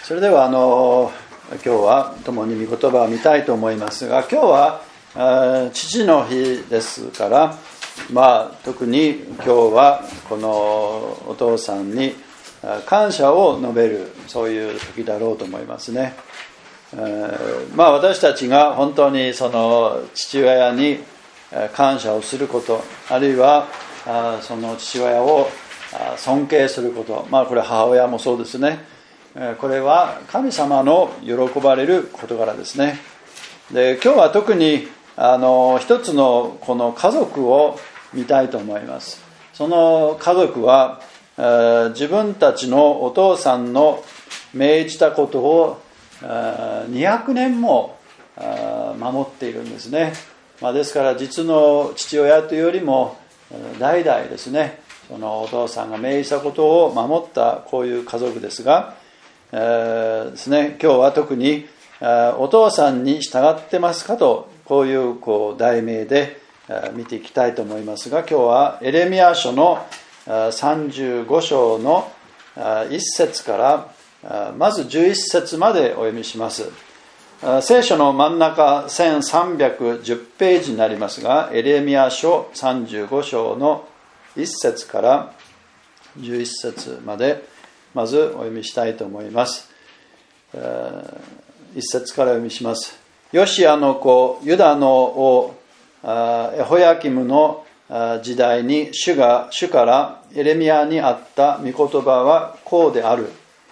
それでは今日は共に御言葉を見たいと思いますが、今日は父の日ですから、特に今日はこのお父さんに感謝を述べる、そういう時だろうと思いますね。私たちが本当にその父親に感謝をすること、あるいはその父親を尊敬すること、これは母親もそうですね。これは神様の喜ばれる事柄ですね。で、今日は特に一つのこの家族を見たいと思います。その家族は自分たちのお父さんの命じたことを200年も守っているんですね。ですから実の父親というよりも代々ですね、そのお父さんが命じたことを守ったこういう家族ですが、ですね、今日は特にお父さんに従ってますかと、こういう題名で見ていきたいと思いますが、今日はエレミヤ書の35章の1節からまず11節までお読みします。聖書の真ん中1310ページになりますが、エレミヤ書35章の1節から11節までまずお読みしたいと思います。1節から読みします。ヨシアの子ユダの王エホヤキムの時代に主からエレミヤにあった御言葉はこうである。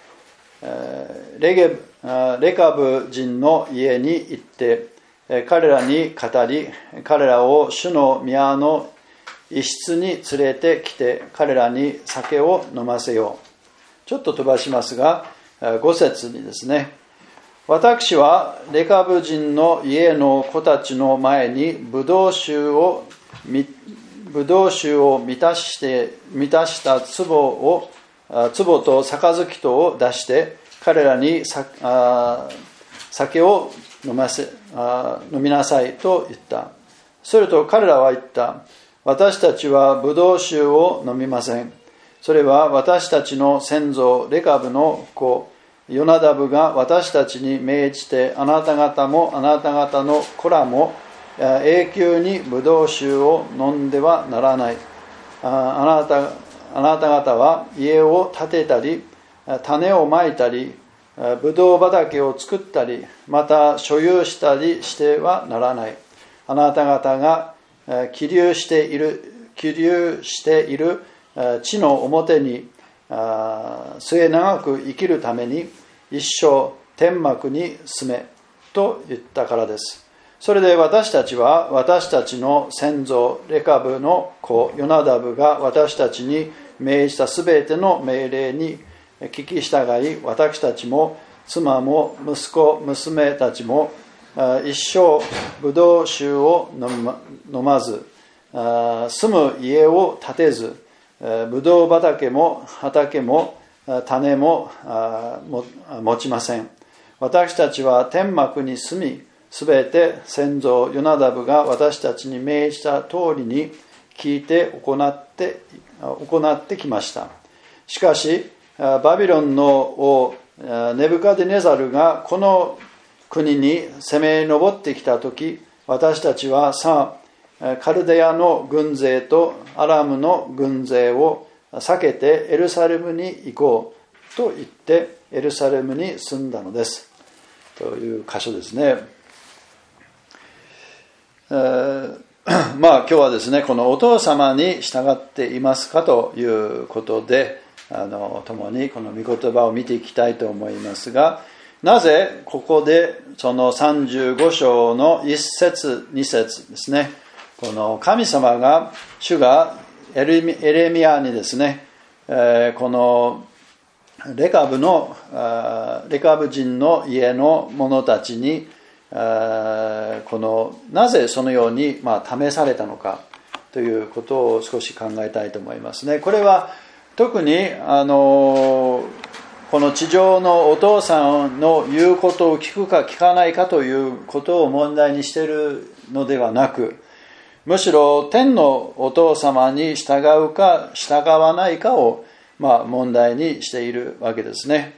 レカブ人の家に行って彼らに語り、彼らを主の宮の一室に連れてきて彼らに酒を飲ませよう。ちょっと飛ばしますが、5節にですね、私はレカブ人の家の子たちの前にブドウ酒を満たした壺と杯とを出して彼らに酒を飲みなさいと言った。それと彼らは言った。私たちはブドウ酒を飲みません。それは私たちの先祖レカブの子ヨナダブが私たちに命じて、あなた方もあなた方の子らも永久にブドウ酒を飲んではならない。あなた方は家を建てたり種をまいたりブドウ畑を作ったりまた所有したりしてはならない。あなた方が起立している地の表に末永く生きるために一生天幕に住めと言ったからです。それで私たちは私たちの先祖レカブの子ヨナダブが私たちに命じたすべての命令に聞き従い、私たちも妻も息子娘たちも一生ブドウ酒を飲まず住む家を建てずブドウ畑も種も持ちません。私たちは天幕に住み、すべて先祖ヨナダブが私たちに命じた通りに聞いて行ってきました。しかしバビロンの王ネブカデネザルがこの国に攻め上ってきたとき、私たちはカルデアの軍勢とアラムの軍勢を避けてエルサレムに行こうと言ってエルサレムに住んだのですという箇所ですね。今日はですね、このお父様に従っていますかということで共にこの御言葉を見ていきたいと思いますが、なぜここでその35章の1節2節ですね、この神様が主がエレミヤにですね、このレカブ人の家の者たちになぜそのように試されたのかということを少し考えたいと思いますね。これは特にこの地上のお父さんの言うことを聞くか聞かないかということを問題にしているのではなく、むしろ天のお父様に従うか従わないかを問題にしているわけですね。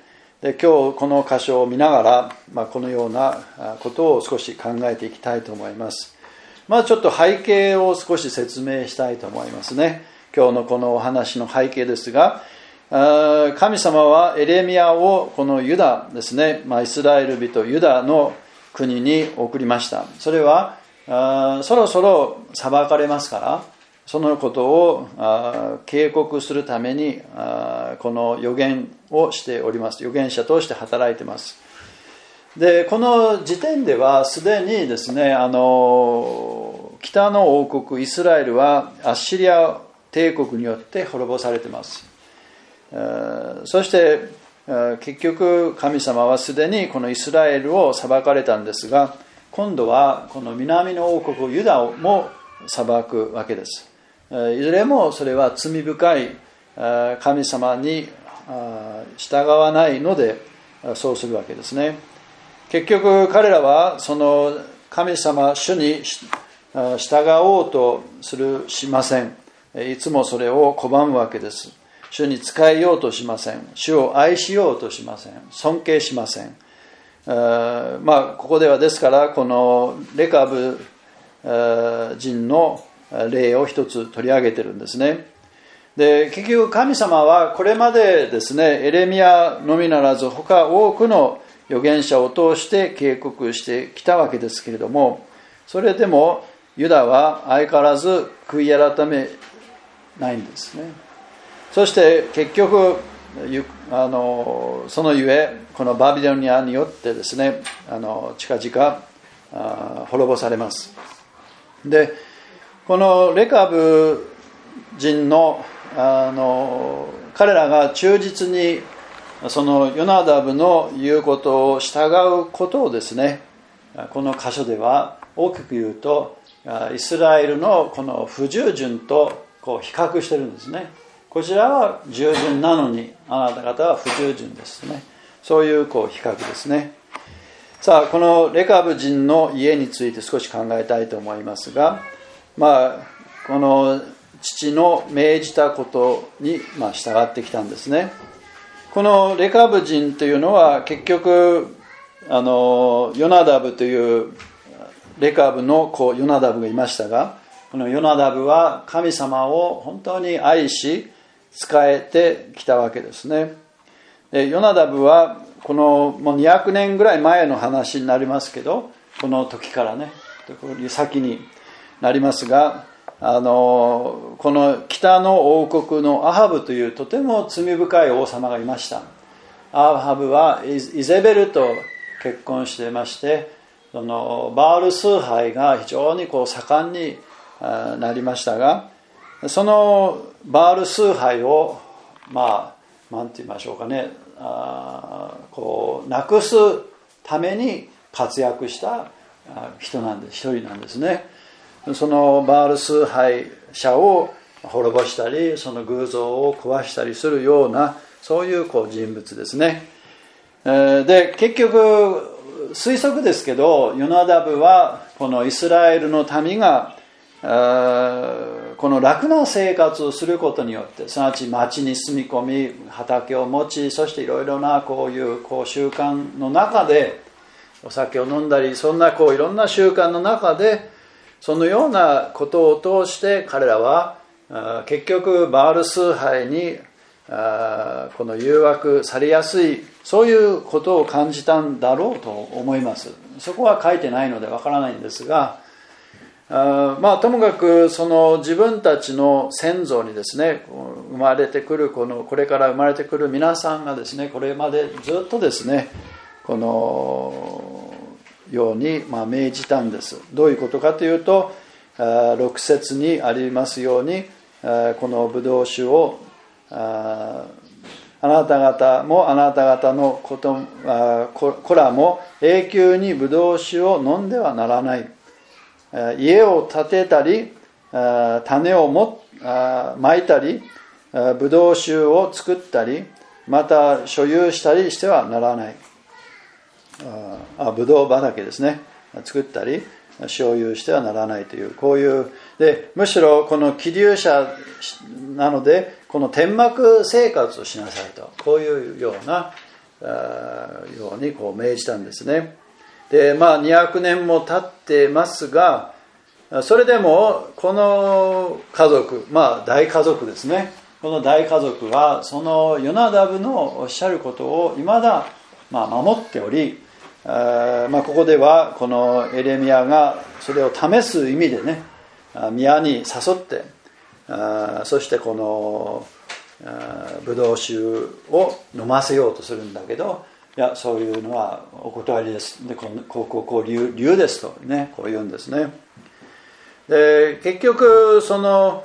で今日この箇所を見ながら、このようなことを少し考えていきたいと思います。ちょっと背景を少し説明したいと思いますね。今日のこのお話の背景ですが、神様はエレミヤをこのユダですね、イスラエル人ユダの国に送りました。それはそろそろ裁かれますから、そのことを警告するためにこの預言をしております。預言者として働いています。でこの時点ではすでにですね、北の王国イスラエルはアッシリア帝国によって滅ぼされています。そして結局神様はすでにこのイスラエルを裁かれたんですが、今度はこの南の王国ユダも裁くわけです。いずれもそれは罪深い神様に従わないのでそうするわけですね。結局彼らはその神様主に従おうとしません。いつもそれを拒むわけです。主に仕えようとしません。主を愛しようとしません。尊敬しません。ここではですからこのレカブ人の例を一つ取り上げてるんですね。で結局神様はこれまでですね、エレミヤのみならず他多くの預言者を通して警告してきたわけですけれども、それでもユダは相変わらず悔い改めないんですね。そして結局そのゆえこのバビロニアによってですね、近々滅ぼされます。でこのレカブ人の彼らが忠実にそのヨナダブの言うことを従うことをですね、この箇所では大きく言うとイスラエルのこの不従順と比較してるんですね。こちらは従順なのにあなた方は不従順ですね。そういう比較ですね。さあこのレカブ人の家について少し考えたいと思いますが、この父の命じたことに従ってきたんですね。このレカブ人というのは結局ヨナダブというレカブの子ヨナダブがいましたが、このヨナダブは神様を本当に愛し仕えてきたわけですね。でヨナダブはこのもう200年ぐらい前の話になりますけど、この時からね先になりますが、この北の王国のアハブというとても罪深い王様がいました。アハブはイゼベルと結婚していまして、そのバール崇拝が非常に盛んになりましたが、そのバール崇拝をなんて言いましょうかね、なくすために活躍した一人なんですね。そのバール崇拝者を滅ぼしたり、その偶像を壊したりするようなそういう人物ですね。で結局推測ですけど、ヨナダブはこのイスラエルの民がこの楽な生活をすることによって、すなわち町に住み込み畑を持ち、そしていろいろなこういう習慣の中でお酒を飲んだり、そんないろんな習慣の中でそのようなことを通して彼らは結局バール崇拝にこの誘惑されやすい、そういうことを感じたんだろうと思います。そこは書いてないのでわからないんですが、ともかくその自分たちの先祖にですね、生まれてくるこれから生まれてくる皆さんがですね、これまでずっとですねこのように命じたんです。どういうことかというと、6節にありますように、このブドウ酒をあなた方もあなた方の子らも永久にブドウ酒を飲んではならない。家を建てたり種をまいたりブドウ酒を作ったりまた所有したりしてはならない。ブドウ畑ですね、作ったり所有してはならないという、こういうで、むしろこの希留者なのでこの天幕生活をしなさいと、こういうようなように命じたんですね。で、200年も経ってますが、それでもこの家族、大家族ですね、この大家族はそのヨナダブのおっしゃることを未だ守っており、ここではこのエレミヤがそれを試す意味でね、宮に誘って、そしてこのブドウ酒を飲ませようとするんだけど、いや、そういうのはお断りです。で、こう理由ですとね、こう言うんですね。で、結局その、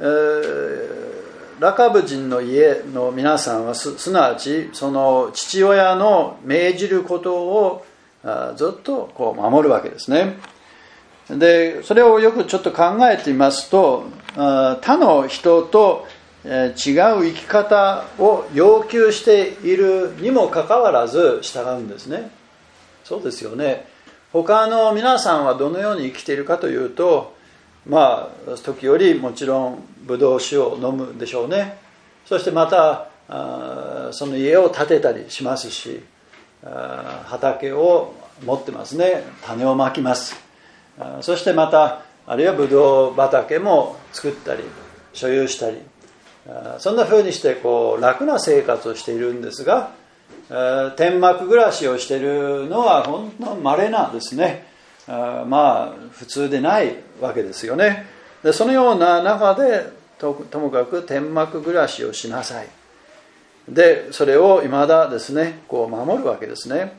ラカブ人の家の皆さんは すなわちその父親の命じることをずっと守るわけですね。で、それをよくちょっと考えてみますと、他の人と違う生き方を要求しているにもかかわらず従うんですね。そうですよね。他の皆さんはどのように生きているかというと、時折もちろんブドウ酒を飲むでしょうね。そしてまたその家を建てたりしますし、畑を持ってますね。種をまきます。そしてまたあるいはブドウ畑も作ったり所有したり、そんな風にして楽な生活をしているんですが、天幕暮らしをしているのは本当に稀なんですね。普通でないわけですよね。で、そのような中でともかく天幕暮らしをしなさい。で、それを未だですね、守るわけですね。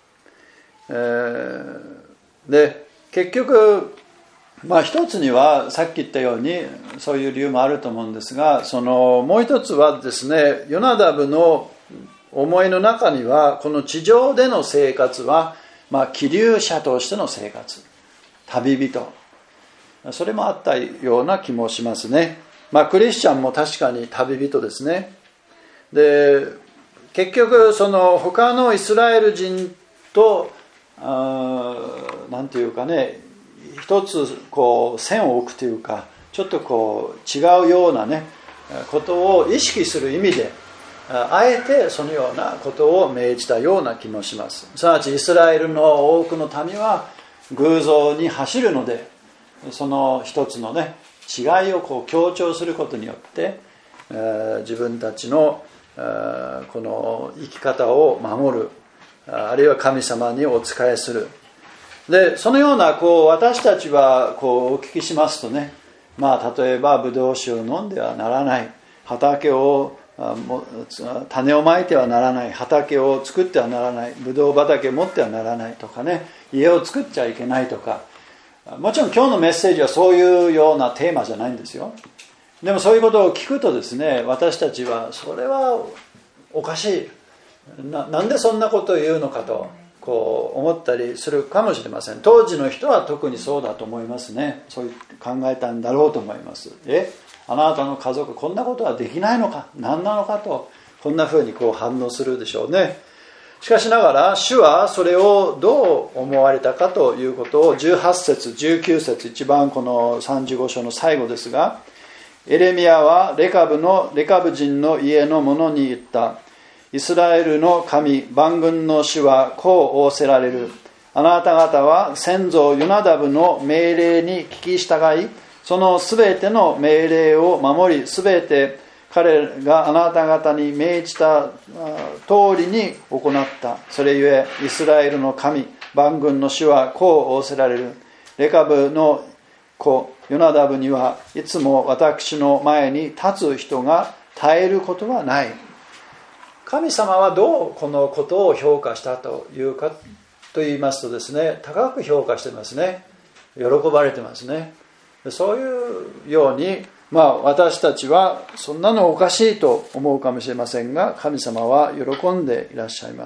で、結局一つにはさっき言ったようにそういう理由もあると思うんですが、もう一つはですね、ヨナダブの思いの中にはこの地上での生活は寄留者としての生活、旅人、それもあったような気もしますね。クリスチャンも確かに旅人ですね。で、結局その他のイスラエル人となんていうかね、一つ線を置くというか、ちょっと違うようなねことを意識する意味で、あえてそのようなことを命じたような気もします。すなわちイスラエルの多くの民は偶像に走るので、その一つのね違いを強調することによって、自分たちのこの生き方を守る、あるいは神様にお仕えする。で、そのような私たちはお聞きしますとね、例えばブドウ酒を飲んではならない、畑を種をまいてはならない、畑を作ってはならない、ブドウ畑を持ってはならないとかね、家を作っちゃいけないとか、もちろん今日のメッセージはそういうようなテーマじゃないんですよ。でもそういうことを聞くとですね、私たちはそれはおかしい、なんでそんなことを言うのかと思ったりするかもしれません。当時の人は特にそうだと思いますね。そう考えたんだろうと思います。あなたの家族こんなことはできないのか、何なのかと、こんな風に反応するでしょうね。しかしながら主はそれをどう思われたかということを18節19節、一番この35章の最後ですが、エレミヤはレカブ人の家の者に言った。イスラエルの神万軍の主はこう仰せられる。あなた方は先祖ヨナダブの命令に聞き従い、そのすべての命令を守り、すべて彼があなた方に命じた通りに行った。それゆえイスラエルの神万軍の主はこう仰せられる。レカブの子ヨナダブにはいつも私の前に立つ人が絶えることはない。神様はどうこのことを評価したというかと言いますとですね、高く評価してますね。喜ばれてますね。そういうように、私たちはそんなのおかしいと思うかもしれませんが、神様は喜んでいらっしゃいます。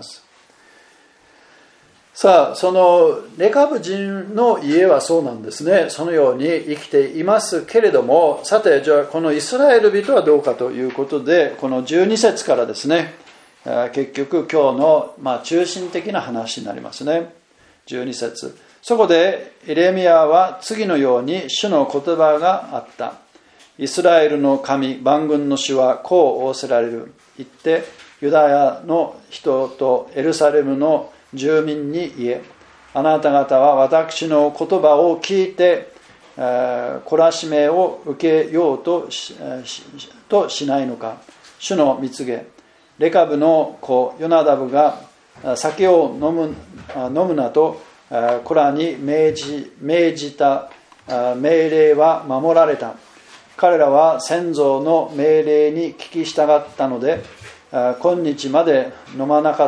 さあ、そのレカブ人の家はそうなんですね。そのように生きていますけれども、さて、じゃあこのイスラエル人はどうかということで、この12節からですね、結局今日の中心的な話になりますね。12節。そこでエレミヤは次のように主の言葉があった。イスラエルの神万軍の主はこう仰せられる。言って、 ユダヤの人とエルサレムの住民に言え、あなた方は私の言葉を聞いて懲らしめを受けようと しないのか。主の蜜げ、レカブの子ヨナダブが酒を飲むなとコラに命じた命令は守られた。彼らは先祖の命令に聞き従ったので今日まで飲まなかった。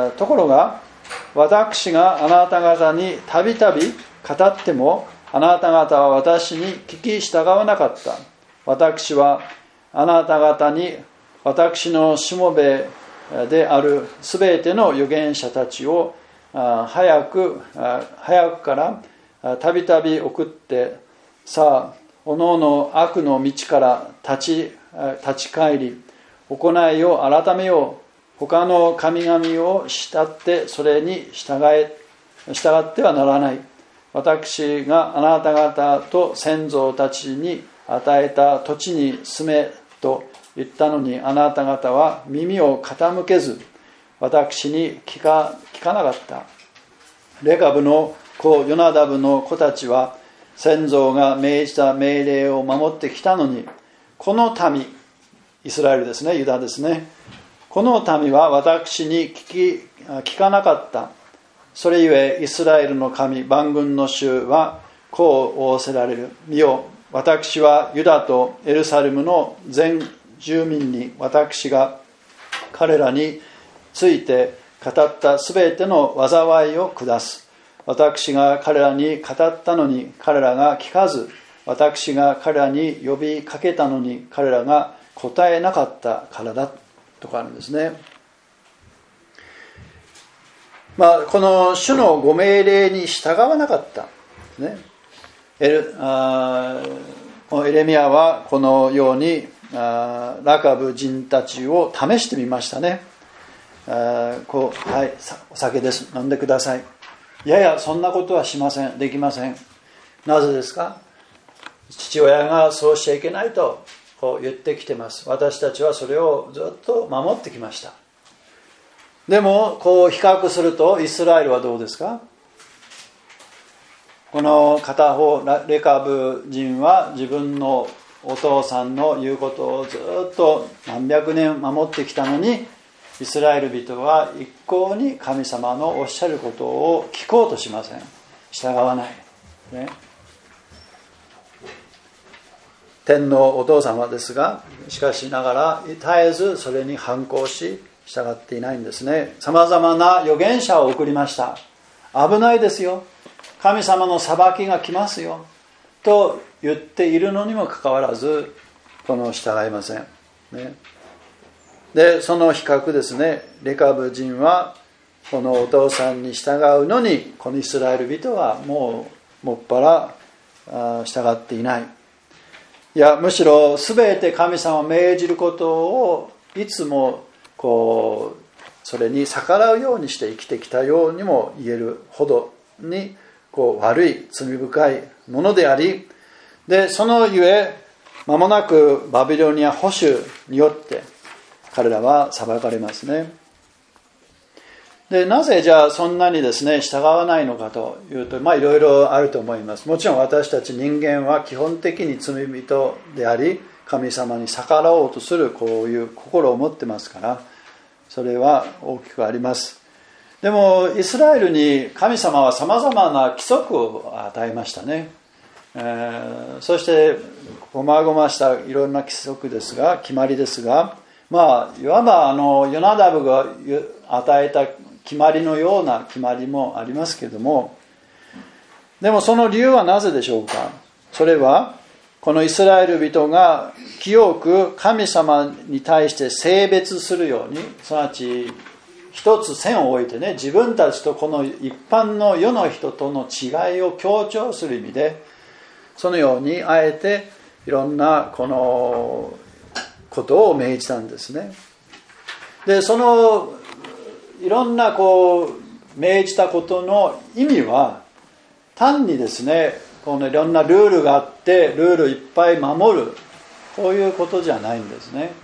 ところが私があなた方にたびたび語ってもあなた方は私に聞き従わなかった。私はあなた方に私のしもべであるすべての預言者たちを早くからたびたび送って、さあおのおの悪の道から立ち返り行いを改めよう。他の神々を慕ってそれに従ってはならない。私があなた方と先祖たちに与えた土地に住めと言ったのに、あなた方は耳を傾けず私に聞かなかった。レカブの子ヨナダブの子たちは先祖が命じた命令を守ってきたのに、この民、イスラエルですね、ユダですね、この民は私に聞かなかった。それゆえイスラエルの神万軍の主はこう仰せられる。見よ、私はユダとエルサレムの全住民に私が彼らについて語ったすべての災いを下す。私が彼らに語ったのに彼らが聞かず、私が彼らに呼びかけたのに彼らが答えなかったからだとかあるんですね。この主のご命令に従わなかったですね。エレミヤはこのようにラカブ人たちを試してみましたね。はい、お酒です、飲んでください。いやいや、そんなことはしません、できません。なぜですか？父親がそうしちゃいけないとこう言ってきてます。私たちはそれをずっと守ってきました。でもこう比較するとイスラエルはどうですか？この片方レカブ人は自分のお父さんの言うことをずっと何百年守ってきたのに、イスラエル人は一向に神様のおっしゃることを聞こうとしません。従わない、ね、天のお父様ですが、しかしながら絶えずそれに反抗し従っていないんですね。さまざまな預言者を送りました。危ないですよ、神様の裁きが来ますよと言っているのにもかかわらず従いません、ね。でその比較ですね。レカブ人はこのお父さんに従うのに、このイスラエル人はもっぱら従っていない。いや、むしろ全て神様を命じることをいつもそれに逆らうようにして生きてきたようにも言えるほどに悪い罪深いものであり、でそのゆえ間もなくバビロニア保守によって彼らは裁かれますね。でなぜじゃあそんなにですね従わないのかというと、いろいろあると思います。もちろん私たち人間は基本的に罪人であり、神様に逆らおうとするこういう心を持ってますから、それは大きくあります。でもイスラエルに神様はさまざまな規則を与えましたね。そしてごまごましたいろんな規則ですが、決まりですが、いわばヨナダブが与えた決まりのような決まりもありますけれども、でもその理由はなぜでしょうか。それはこのイスラエル人が清く神様に対して性別するように、すなわち一つ線を置いてね、自分たちとこの一般の世の人との違いを強調する意味で、そのようにあえていろんなこのことを命じたんですね。でそのいろんな命じたことの意味は、単にですねこのいろんなルールがあってルールいっぱい守る、こういうことじゃないんですね。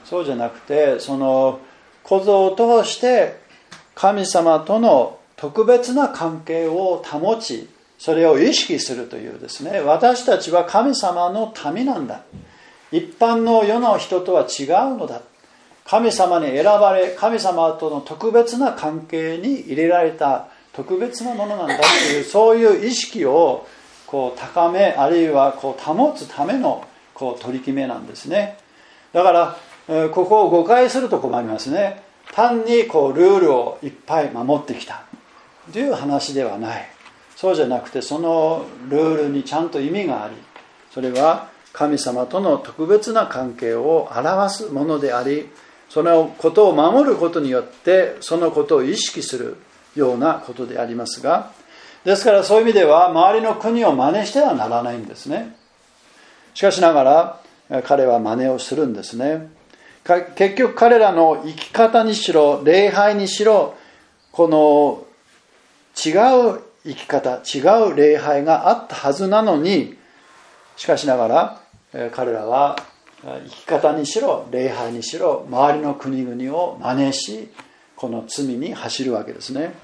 そうじゃなくて、その構造を通して神様との特別な関係を保ち、それを意識するというですね、私たちは神様の民なんだ、一般の世の人とは違うのだ、神様に選ばれ、神様との特別な関係に入れられた特別なものなんだという、そういう意識をこう高め、あるいはこう保つためのこう取り決めなんですね。だからここを誤解すると困りますね。単にこうルールをいっぱい守ってきたという話ではない。そうじゃなくて、そのルールにちゃんと意味があり、それは神様との特別な関係を表すものであり、そのことを守ることによってそのことを意識するようなことでありますが、ですからそういう意味では周りの国を真似してはならないんですね。しかしながら彼は真似をするんですね。結局彼らの生き方にしろ礼拝にしろ、この違う生き方、違う礼拝があったはずなのに、しかしながら彼らは生き方にしろ礼拝にしろ周りの国々を真似し、この罪に走るわけですね。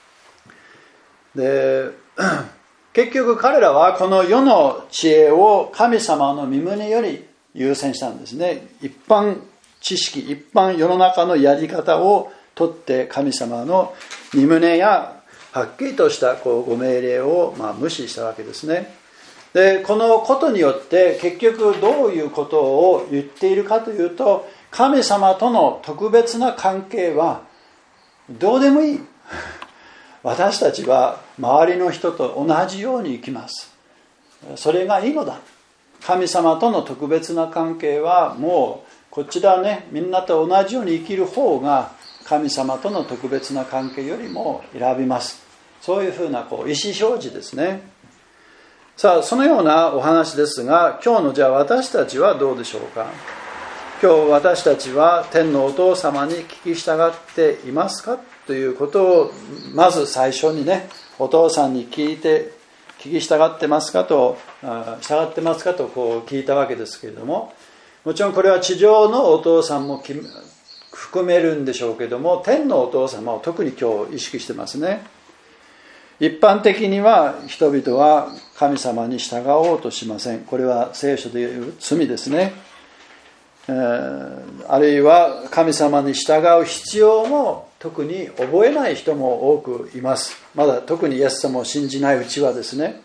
で結局彼らはこの世の知恵を神様の御胸より優先したんですね。一般知識、一般世の中のやり方をとって神様の御胸やはっきりとしたご命令を無視したわけですね。でこのことによって結局どういうことを言っているかというと、神様との特別な関係はどうでもいい。私たちは周りの人と同じように生きます。それがいいのだ。神様との特別な関係はもうこちらね、みんなと同じように生きる方が神様との特別な関係よりも選びます。そういうふうな意思表示ですね。さあそのようなお話ですが、今日のじゃあ私たちはどうでしょうか。今日私たちは天のお父様に聞き従っていますかということをまず最初にね、お父さんに聞き従ってますかと聞いたわけですけれども、もちろんこれは地上のお父さんも含めるんでしょうけども、天のお父様を特に今日意識してますね。一般的には人々は神様に従おうとしません。これは聖書でいう罪ですね。あるいは神様に従う必要も特に覚えない人も多くいます。まだ特にイエス様を信じないうちはですね、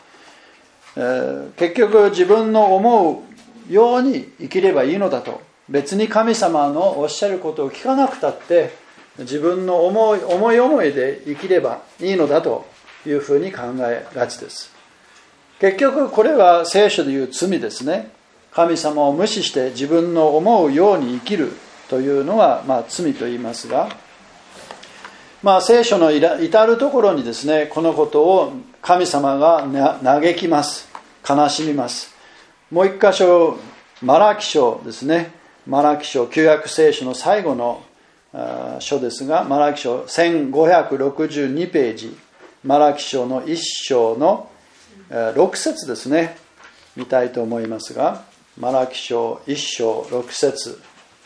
結局自分の思うように生きればいいのだと、別に神様のおっしゃることを聞かなくたって自分の思いで生きればいいのだというふうに考えがちです。結局これは聖書でいう罪ですね。神様を無視して自分の思うように生きるというのは罪と言いますが、聖書の至るところにですね、このことを神様が嘆きます、悲しみます。もう一箇所、マラキ書ですね。マラキ書、旧約聖書の最後の書ですが、マラキ書1562ページ、マラキ書の1章の6節ですね、見たいと思いますが、マラキ書1章6節、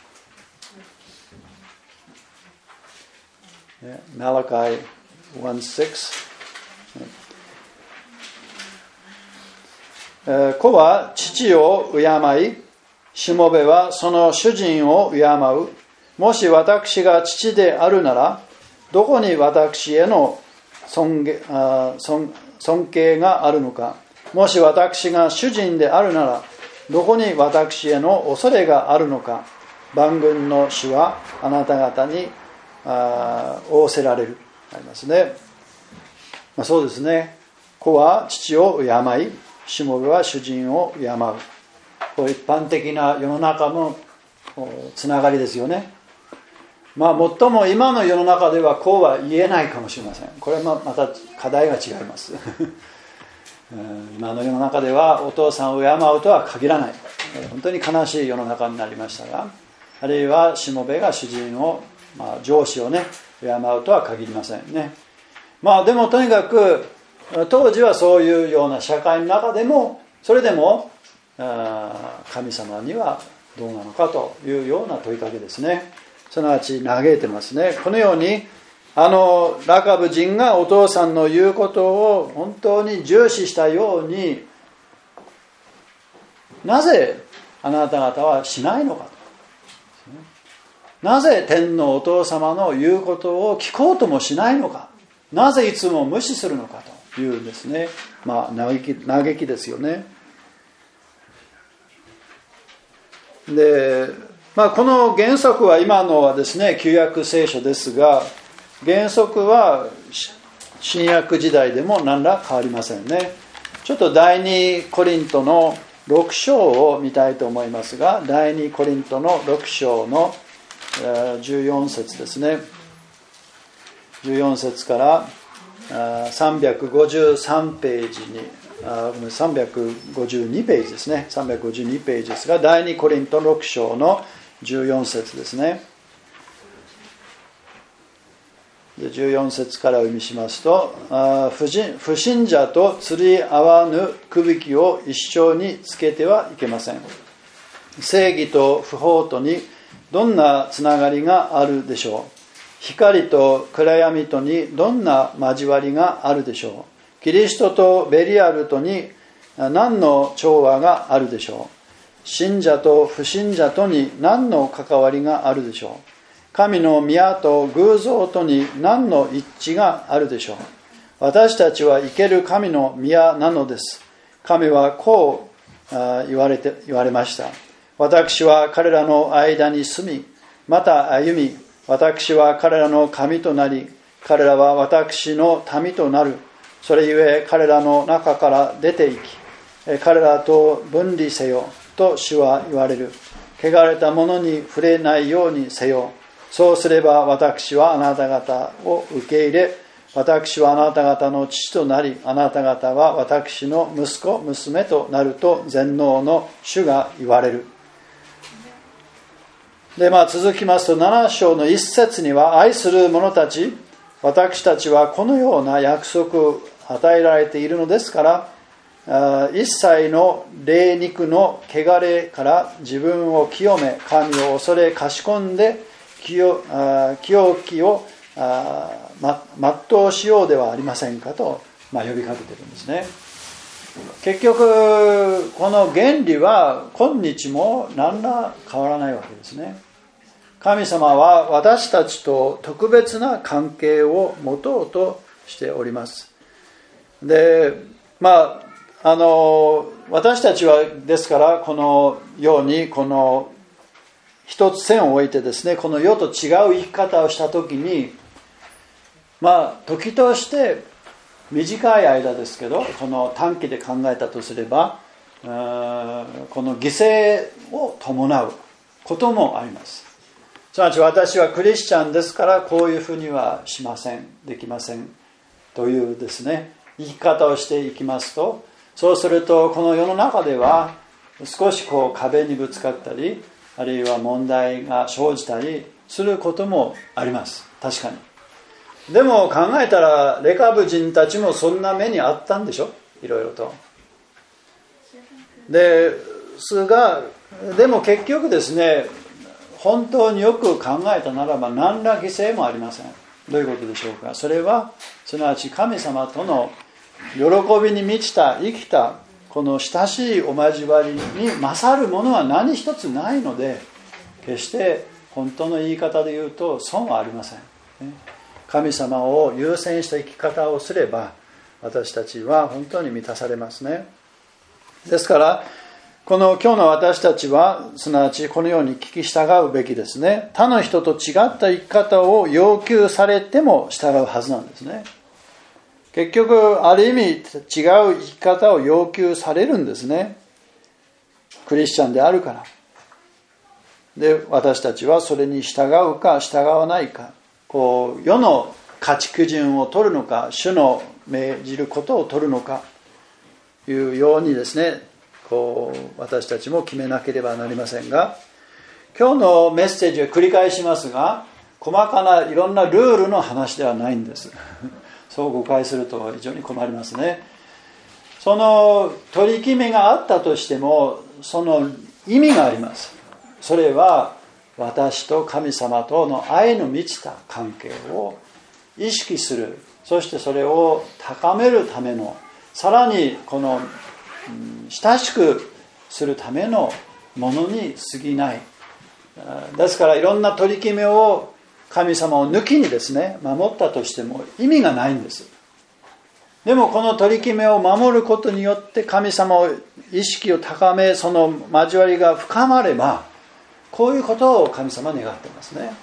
マラカイ 1:6、子は父を敬い、しもべはその主人を敬う。もし私が父であるなら、どこに私への尊敬があるのか。もし私が主人であるなら、どこに私への恐れがあるのか。万軍の主はあなた方に仰せられる。ありますね。そうですね。子は父を敬い、しもべは主人を敬う。こう一般的な世の中のつながりですよね。最も今の世の中ではこうは言えないかもしれません。これはまた課題が違います今の世の中ではお父さんを敬うとは限らない、本当に悲しい世の中になりましたが、あるいはしもべが主人を、上司をね敬うとは限りませんね。でもとにかく当時はそういうような社会の中でも、それでも神様にはどうなのかというような問いかけですね。すなわち嘆いてますね。このようにラカブ人がお父さんの言うことを本当に重視したように、なぜあなた方はしないのかと、なぜ天のお父様の言うことを聞こうともしないのか、なぜいつも無視するのかというですね、嘆きですよね。で、この原則は今のはですね、旧約聖書ですが、原則は新約時代でも何ら変わりませんね。ちょっと第2コリントの6章を見たいと思いますが、第2コリントの6章の14節ですね。14節から353ページに352ページですね。352ページですが、第2コリント6章の14節ですね。14節から読みしますと、不信者と釣り合わぬくびきを一生につけてはいけません。正義と不法とにどんなつながりがあるでしょう。光と暗闇とにどんな交わりがあるでしょう。キリストとベリアルとに何の調和があるでしょう。信者と不信者とに何の関わりがあるでしょう。神の宮と偶像とに何の一致があるでしょう。私たちは生ける神の宮なのです。神はこう言われました。私は彼らの間に住み、また歩み、私は彼らの神となり、彼らは私の民となる。それゆえ彼らの中から出て行き、彼らと分離せよと主は言われる。汚れたものに触れないようにせよ。そうすれば私はあなた方を受け入れ、私はあなた方の父となり、あなた方は私の息子娘となると全能の主が言われる。で、続きますと7章の1節には、愛する者たち、私たちはこのような約束を与えられているのですから、一切の霊肉の汚れから自分を清め、神を恐れ賢んで清きを全うしようではありませんかと、呼びかけているんですね。結局この原理は今日も何ら変わらないわけですね。神様は私たちと特別な関係を持とうとしております。で、私たちはですからこのようにこの一つ線を置いてですね、この世と違う生き方をしたときに、時として短い間ですけど、この短期で考えたとすれば、この犠牲を伴うこともあります。すなわち私はクリスチャンですからこういうふうにはしません、できませんというですね、生き方をしていきますと、そうするとこの世の中では少し壁にぶつかったり、あるいは問題が生じたりすることもあります。確かに。でも考えたらレカブ人たちもそんな目にあったんでしょ、いろいろと。ですが、でも結局ですね、本当によく考えたならば何ら犠牲もありません。どういうことでしょうか。それはすなわち神様との喜びに満ちた生きたこの親しいお交わりに勝るものは何一つないので、決して本当の言い方で言うと損はありません。神様を優先した生き方をすれば私たちは本当に満たされますね。ですからこの今日の私たちはすなわちこのように聞き従うべきですね。他の人と違った生き方を要求されても従うはずなんですね。結局ある意味違う生き方を要求されるんですね。クリスチャンであるから。で、私たちはそれに従うか従わないか、世の価値基準を取るのか、主の命じることを取るのかいうようにですね、私たちも決めなければなりませんが、今日のメッセージは繰り返しますが、細かないろんなルールの話ではないんですそう誤解すると非常に困りますね。その取り決めがあったとしてもその意味があります。 それは私と神様との愛の満ちた関係を意識する、そしてそれを高めるための、さらにこの親しくするためのものに過ぎない。ですからいろんな取り決めを神様を抜きにですね守ったとしても意味がないんです。でもこの取り決めを守ることによって神様を意識を高め、その交わりが深まれば、こういうことを神様は願っていますね。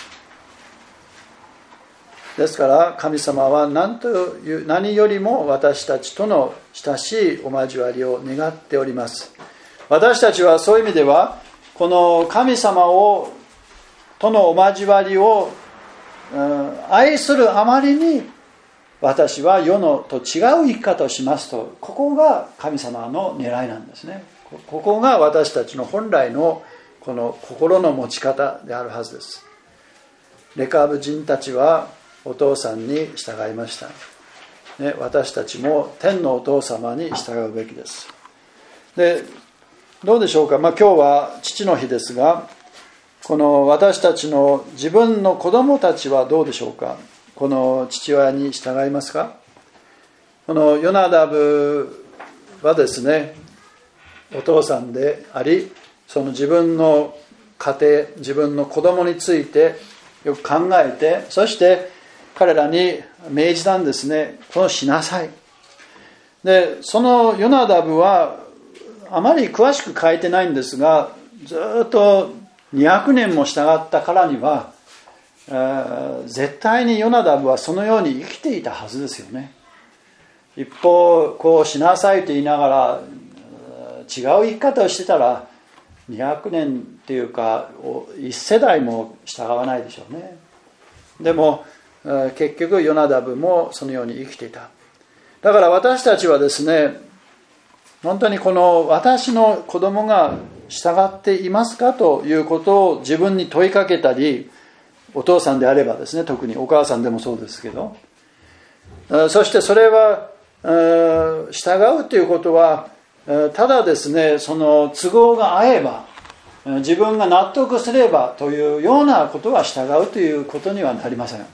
ですから神様は何よりも私たちとの親しいお交わりを願っております。私たちはそういう意味ではこの神様とのお交わりを愛するあまりに、私は世のと違う生き方をしますと、ここが神様の狙いなんですね。ここが私たちの本来のこの心の持ち方であるはずです。レカブ人たちはお父さんに従いました、ね、私たちも天のお父様に従うべきです。で、どうでしょうか。今日は父の日ですが、この私たちの自分の子供たちはどうでしょうか。この父親に従いますか。このヨナダブはですね、お父さんであり、その自分の家庭、自分の子供についてよく考えて、そして彼らに命じたんですね。このしなさい。で、そのヨナダブはあまり詳しく書いてないんですが、ずっと200年も従ったからには、絶対にヨナダブはそのように生きていたはずですよね。一方こうしなさいと言いながら違う生き方をしてたら200年っていうか1世代も従わないでしょうね。でも結局ヨナダブもそのように生きていた。だから私たちはですね、本当にこの私の子供が従っていますかということを自分に問いかけたり、お父さんであればですね、特にお母さんでもそうですけど、そしてそれは従うということはただですね、その都合が合えば自分が納得すればというようなことは従うということにはなりません。だ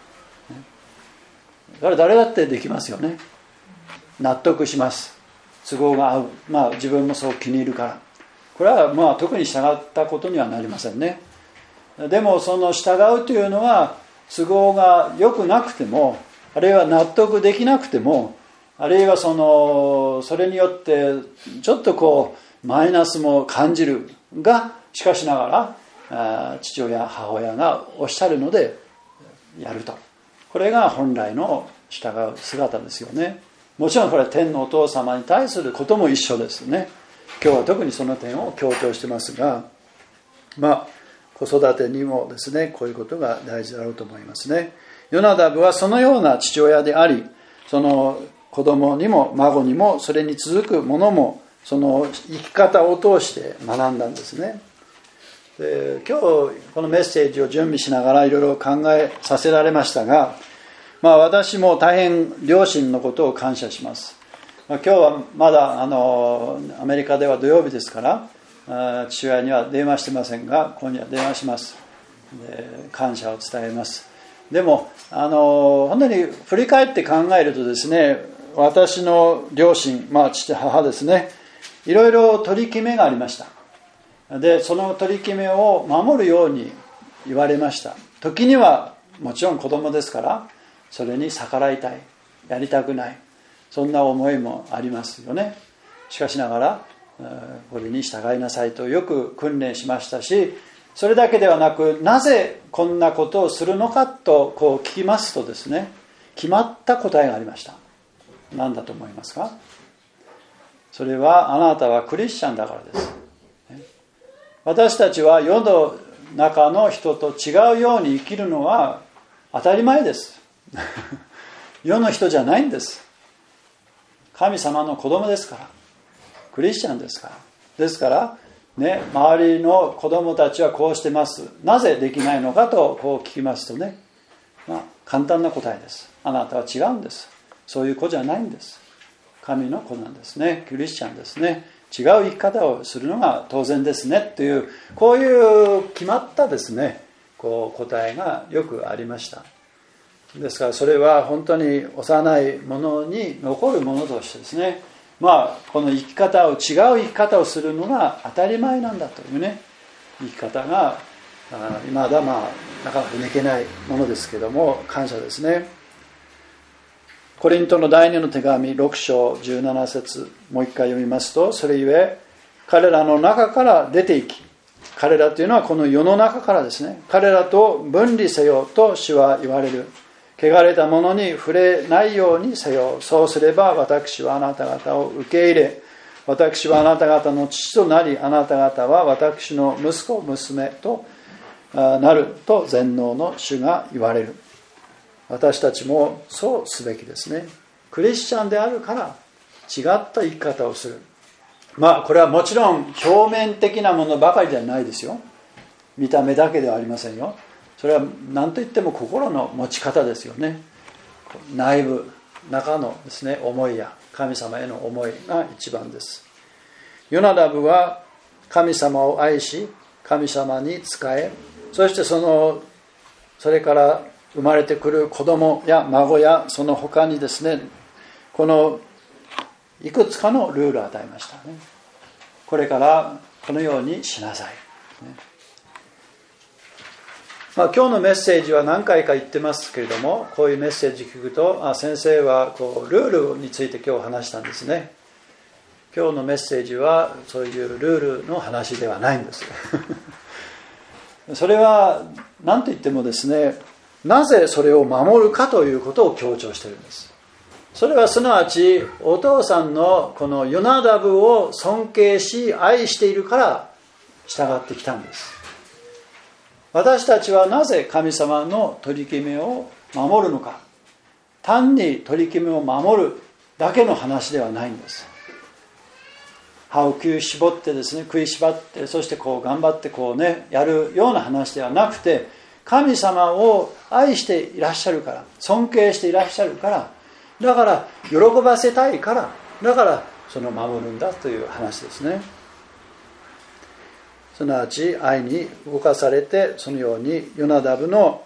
から誰だってできますよね。納得します、都合が合う、自分もそう気に入るから、これは特に従ったことにはなりませんね。でもその従うというのは都合が良くなくても、あるいは納得できなくても、あるいはそれによってちょっとマイナスも感じるが、しかしながら父親母親がおっしゃるのでやると、これが本来の従う姿ですよね。もちろんこれは天のお父様に対することも一緒ですね。今日は特にその点を強調してますが、子育てにもですね、こういうことが大事だろうと思いますね。ヨナダブはそのような父親であり、その子供にも孫にもそれに続く者もその生き方を通して学んだんですね。で、今日このメッセージを準備しながらいろいろ考えさせられましたが、私も大変両親のことを感謝します。今日はまだアメリカでは土曜日ですから父親には電話してませんが、今夜電話します。で、感謝を伝えます。でも本当に振り返って考えるとですね、私の両親、父母ですね、いろいろ取り決めがありました。で、その取り決めを守るように言われました。時にはもちろん子供ですからそれに逆らいたい、やりたくない、そんな思いもありますよね。しかしながらこれに従いなさいとよく訓練しましたし、それだけではなく、なぜこんなことをするのかと聞きますとですね、決まった答えがありました。何だと思いますか？それは、あなたはクリスチャンだからです。私たちは世の中の人と違うように生きるのは当たり前です世の人じゃないんです。神様の子供ですから、クリスチャンですから。ですからね、周りの子供たちはこうしてます、なぜできないのかと聞きますとね、簡単な答えです。あなたは違うんです。そういう子じゃないんです。神の子なんですね。クリスチャンですね。 違う生き方をするのが当然ですねという、こういう決まったですねこう答えがよくありました。ですからそれは本当に幼いものに残るものとしてですね、この生き方を違う生き方をするのが当たり前なんだというね生き方が未だなかなか抜けないものですけども、感謝ですね。コリントの第2の手紙6章17節、もう一回読みますと、それゆえ彼らの中から出て行き、彼らというのはこの世の中からですね、彼らと分離せよと主は言われる。汚れたものに触れないようにせよ。そうすれば私はあなた方を受け入れ、私はあなた方の父となり、あなた方は私の息子娘となると全能の主が言われる。私たちもそうすべきですね。クリスチャンであるから違った生き方をする。これはもちろん表面的なものばかりではないですよ。見た目だけではありませんよ。それは何といっても心の持ち方ですよね。内部中のですね思いや神様への思いが一番です。ヨナダブは神様を愛し、神様に仕え、そしてそれから生まれてくる子供や孫やその他にですね、このいくつかのルールを与えましたね。これからこのようにしなさい、今日のメッセージは何回か言ってますけれども、こういうメッセージ聞くと、先生はルールについて今日話したんですね。今日のメッセージはそういうルールの話ではないんですそれは何と言ってもですね、なぜそれを守るかということを強調しているんです。それはすなわちお父さんのこのヨナダブを尊敬し愛しているから従ってきたんです。私たちはなぜ神様の取り決めを守るのか。単に取り決めを守るだけの話ではないんです。歯を食いしばってですね、そして頑張ってやるような話ではなくて、神様を愛していらっしゃるから、尊敬していらっしゃるから、だから喜ばせたいから、だから守るんだという話ですね。すなわち愛に動かされて、そのようにヨナダブの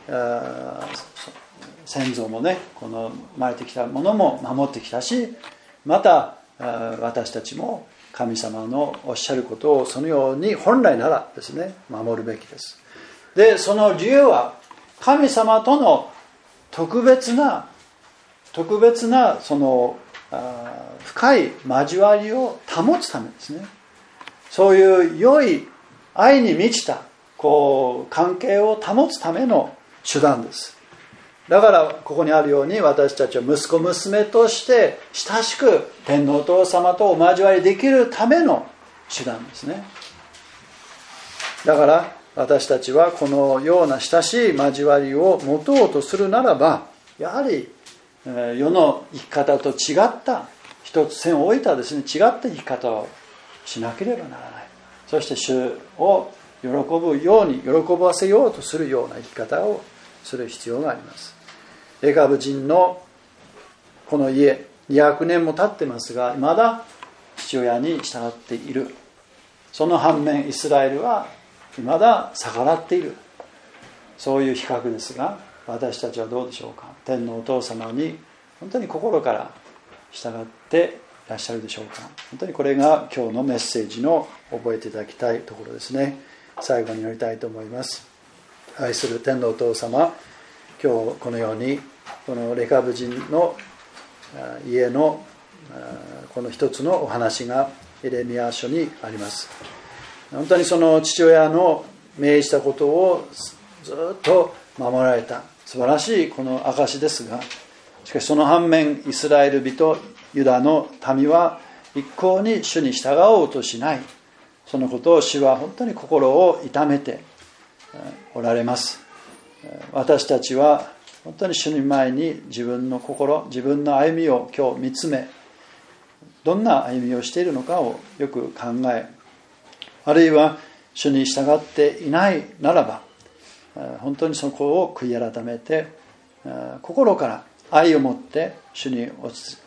先祖もね、この生まれてきたものも守ってきたし、また私たちも神様のおっしゃることをそのように本来ならですね守るべきです。でその理由は神様との特別なその深い交わりを保つためですね。そういう良い愛に満ちた関係を保つための手段です。だからここにあるように、私たちは息子娘として親しく天皇お父様とお交わりできるための手段ですね。だから私たちはこのような親しい交わりを持とうとするならば、やはり世の生き方と違った一つ線を置いたですね、違った生き方をしなければならない。そして主を喜ばせようとするような生き方をする必要があります。レカブ人のこの家200年も経ってますが、まだ父親に従っている。その反面イスラエルはまだ逆らっている。そういう比較ですが、私たちはどうでしょうか。天のお父様に本当に心から従っていらっしゃるでしょうか。本当にこれが今日のメッセージの覚えていただきたいところですね。最後にやりたいと思います。愛する天のお父様、今日このようにこのレカブ人の家のこの一つのお話がエレミヤ書にあります。本当にその父親の命じたことをずっと守られた素晴らしいこの証ですが、しかしその反面イスラエル人ユダの民は一向に主に従おうとしない。そのことを主は本当に心を痛めておられます。私たちは本当に主に前に自分の心、自分の歩みを今日見つめ、どんな歩みをしているのかをよく考え、あるいは主に従っていないならば、本当にそこを悔い改めて、心から愛を持って主に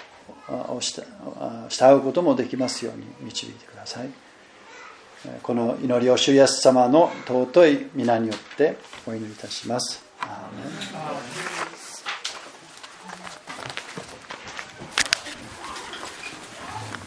従うこともできますように導いてください。この祈りを主イエス様の尊い皆によってお祈りいたします。アーメン。